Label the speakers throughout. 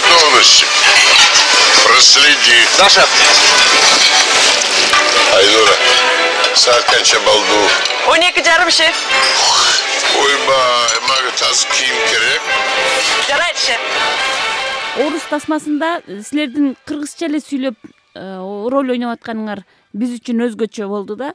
Speaker 1: готовности. Проследи.
Speaker 2: Даша.
Speaker 1: Айнура, saat kaçça baldu?
Speaker 3: 12:30 şef.
Speaker 1: Ойбай, мага таз кийим керек.
Speaker 3: Жарайт шеф.
Speaker 4: Орус тасмасында силердин кыргызча эле сүйлөп роль ойноп атканыңар биз үчүн өзгөчө болду да.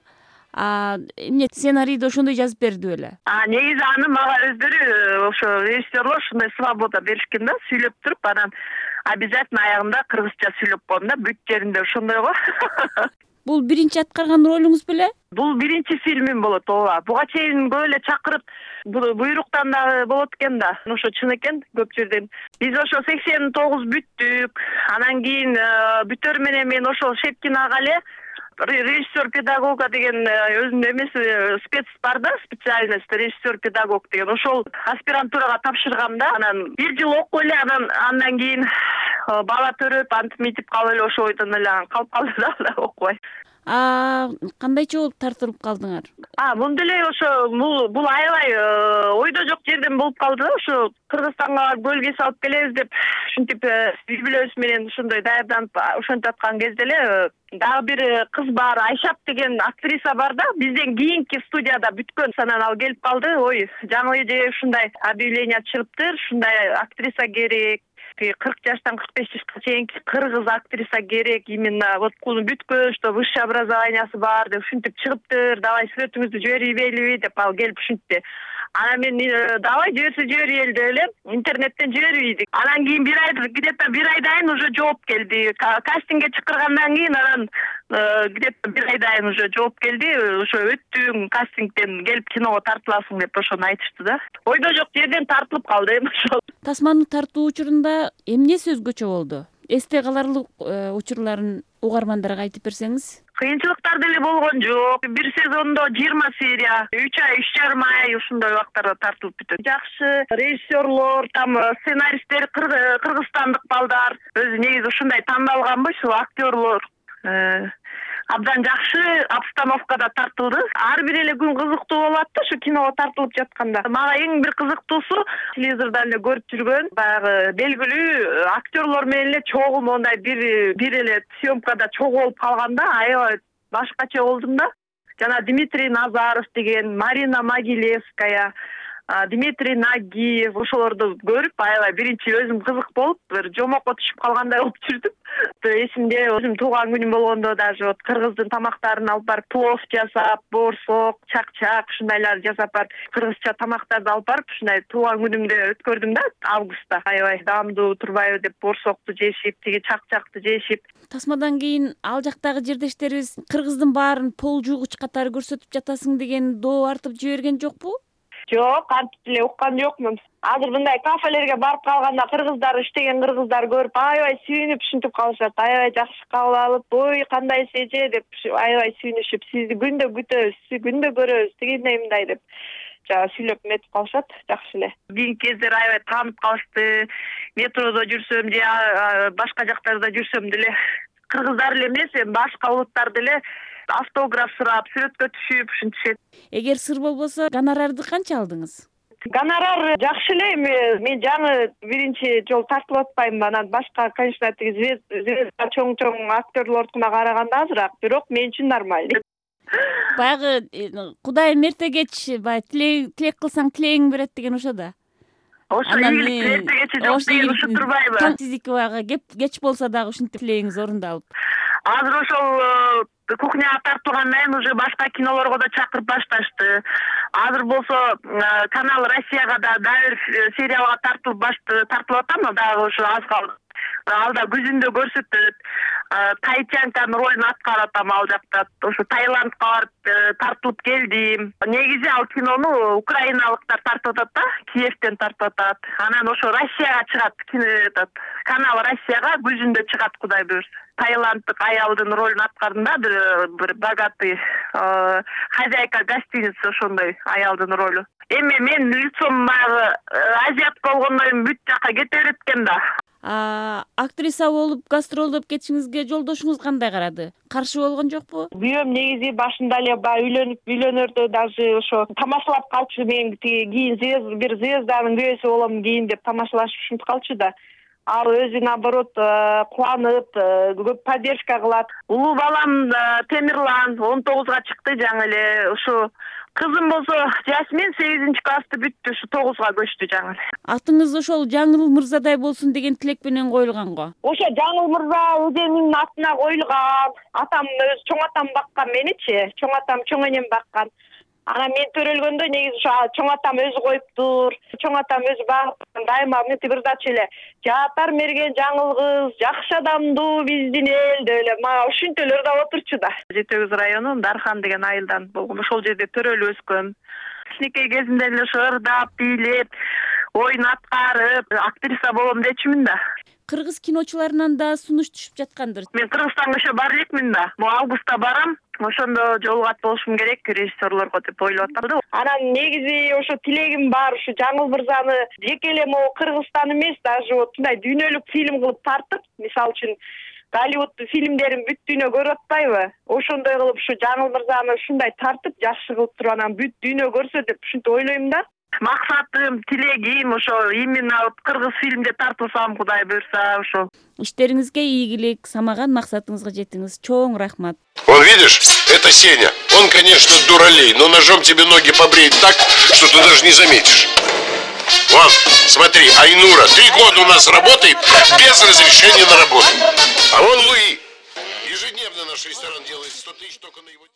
Speaker 4: Эмне сценарийди ошондой жазып берди беле?
Speaker 3: Негизи аны мага өздөрү ошо режиссерлор ушундай свобода беришкен да, сүйлөп туруп анан обязательно аягында кыргызча сүйлөп коем да, бүт жеринде ошондой го.
Speaker 4: Бул биринчи аткарган ролуңуз беле?
Speaker 3: Бул биринчи фильмим болот, ооба. Буга чейин көп эле чакырып, буйруктан дагы болот экен да. Ошо чын экен көп жерден. Биз ошо 89 бүттүк. Анан кийин бүтөр менен мен ошол Шепкин ага эле режиссер педагога деген өзүнүн эмеси спец бар да, специальность режиссер педагог деген. Ошол аспирантурага тапшыргам да. Анан 1 жыл окуп эле андан кийин бала төрөп, антип митип калып эле ошо ойдон эле калып калды да, окубай.
Speaker 4: Кандайча болуп тартылып калдыңар?
Speaker 3: Мындай эле ошо бул аябай ойдо жок жерден болуп калды да. Ошо Кыргызстанга бөлгө салып келебиз деп ушинтип юбилейбиз менен ошондой даярданып ошентип аткан кезде эле дагы бир кыз бар, Айшат деген актриса бар да, бизден кийинки студияда бүткөн. Анан ал келип калды, ой, жаңы эже ушундай объявление чыгыптыр, ушундай актриса керек. 40 жаштан 45 жашка чейинки кыргыз актриса керек, именно вот бүткөн, что высшее образованиясы бар деп ушинтип чыгыптыр, давай сүрөтүңүздү жиберейбелиби деп ал келип ушинтти. Анан мен давай жиберейли деп эле интернеттен жибербейдик. Анан кийин где-то бир айдан уже жооп келди. Кастингге чакыргандан кийин анан где-то бир айдан уже жооп келди. Ошо өттүң, кастингден келип киного тартыласың деп ошону айтышты да. Ойдо жок жерден тартылып калды ошол.
Speaker 4: Тасманы тартуу учурунда эмнеси өзгөчө болду? Эсте каларлык учурларын угармандарга айтып берсеңиз.
Speaker 3: Кыйынчылыктар деле болгон жок. Бир сезондо 20 серия, 3 ай, 3,5 ай ушундай убактарда тартылып бүтөт. Жакшы режиссерлор, там сценаристтер кыргызстандык балдар. Өзү негизи ушундай тандалганбы, ушул актерлор. Абдан жакшы обстановкада тартылды. Ар бир эле күн кызыктуу болот да, ушу киного тартылып жатканда. Мага эң бир кызыктуусу телевизордон эле көрүп жүргөн баягы белгилүү актерлор менен эле чогуу мондай бир эле съемкада чогуу болуп калганда аябай башкача болдум да. Жана Дмитрий Назаров деген, Марина Могилевская, Дмитрий Нагиев ошолорду көрүп аябай биринчи өзүм кызык болуп, бир жомокко түшүп калгандай болуп жүрдүм. Эсимде өзүм тууган күнүм болгондо даже вот кыргыздын тамактарын алып барып плов жасап, борсок, чакчак ушундайлар жасап барып, кыргызча тамактарды алып барып ушундай тууган күнүмдү өткөрдүм да августта. Аябай даамдуу турбайбы деп борсокту жешип, тиги чакчакты жешип.
Speaker 4: Тасмадан кийин ал жактагы жердештерибиз кыргыздын баарын пол жуугуч катары көрсөтүп жатасың деген доо артып жиберген жокпу?
Speaker 3: Жок, антип эле уккан жокмун. Азыр мындай кафелерге барып калганда кыргыздар иштеген кыргыздар көрүп аябай сүйүнүп ушинтип калышат. Аябай жакшы кабыл алып, ой, кандай эже деп аябай сүйүнүшүп, сизди күндө күтөбүз, күндө көрөбүз, тигиндей мындай деп жана сүйлөп метип калышат, жакшы эле. Кийинки кездер аябай таанып калышты. Метродо жүрсөм же башка жактарда жүрсөм деле кыргыздар эле эмес, башка улуттар деле автограф сурап, сүрөткө түшүп ушинтишет.
Speaker 4: Эгер сыр болбосо, гонорарды канча алдыңыз?
Speaker 3: Гонорар жакшы эле. Мен жаңы биринчи жолу тартылып атпайм. Анан башка, конечно, звезда чоң актерлордуна караганда азыраак, бирок мен үчүн нормально.
Speaker 4: Баягы Кудайым эртегеч тилек кылсаң тилегиң берет деген ошо да.
Speaker 3: Ошо ийгилик эртегечи жок деген ушу турбайбы?
Speaker 4: Таңсиздик баягы кеч болсо дагы ушинтип тилегиңиз орундалып.
Speaker 3: Азыр ошол кухняга тартылгандан кийин уже башка кинолорго да чакырып башташты. Азыр болсо канал Россияга да бир сериалга тартылып атам, дагы ошо аз калды. Алда күзүндө көрсөтөт. Тайчанканын ролун аткарып атам ал жакта. Ошо Таиландка барып тартылып келдим. Негизи ал кинону украиналыктар тартып атат да, Киевден тартып атат. Анан ошо Россияга чыгат, канал Россияга күзүндө чыгат, Кудай буйрса. Таиланддык аялдын ролун аткардым да, бир богатый хозяйка гостиницы, ошондой аялдын ролу. Эми мен лицом баягы азиатка болгондон бүт жакка кете берет экен да.
Speaker 4: Актриса болуп гастролдоп кетишиңизге жолдошуңуз кандай карады? Каршы болгон жокпу?
Speaker 3: Күйөөм негизи башында эле үйлөнөрдө даже ошо тамашалап калчу, мен кийин бир звезданын күйөөсү болом кийин деп тамашалашып ушинтип калчу да. ал өзү наоборот кубанып көп поддержка кылат. Улуу балам Темирлан 19-га чыкты жаңы эле. Ушу кызым болсо Жасмин 8-классты бүттү, ушу 9-га көчтү жаңы эле.
Speaker 4: Атыңыз ошол Жаңыл мырзадай болсун деген тилек менен коюлган го.
Speaker 3: Ошо Жаңыл мырза эжемдин атына коюлган. Атам өз чоң атам баккан меничи. Чоң атам чоң энем баккан. Анан мен төрөлгөндө негизи ошо чоң атам өзү коюптур. Чоң атам өзү багып дайыма мынтип ырдачу эле. Жаатар мерген жаңыл кыз, жакшы адамдуу биздин эл деп эле мага ушинтип эле ырдап отурчу да. Жети Өгүз району Дархан деген айылдан болгон. Ошол жерде төрөлүп өскөм. Кичинекей кезимден эле ошо ырдап, бийлеп, оюн аткарып, актриса болом дечүмүн да.
Speaker 4: Кыргыз киночуларынан да сунуш түшүп жаткандыр.
Speaker 3: Мен Кыргызстанга ошо бара элекмин да. Могу августта барам. Ошондо жолугат болушум керек режиссерлорго деп ойлоп атам да. Анан негизи ошо тилегим бар, ушу Жаңыл мырзаны жеке эле могу Кыргызстан эмес, даже вот мындай дүйнөлүк фильм кылып тартып, мисалы үчүн Голливуд фильмдерин бүт дүйнө көрүп атпайбы? Ошондой кылып ушу Жаңыл мырзаны ушундай тартып, жакшы кылып туруп анан бүт дүйнө көрсө деп ушинтип ойлойм да. Максатым, тилегим ошо именно кыргыз фильмде тартылсам, Кудай буйрса ошо.
Speaker 4: Иштериңизге ийгилик, самаган максатыңызга жетиңиз. Чоң рахмат.
Speaker 1: Вон видишь, это Сеня. Он, конечно, дуралей, но ножом тебе ноги побреет так, что ты даже не заметишь. Вон, смотри, Айнура 3 года у нас работает без разрешения на работу. А вон Луи. Ежедневно наш ресторан делает 100 тысяч только на его...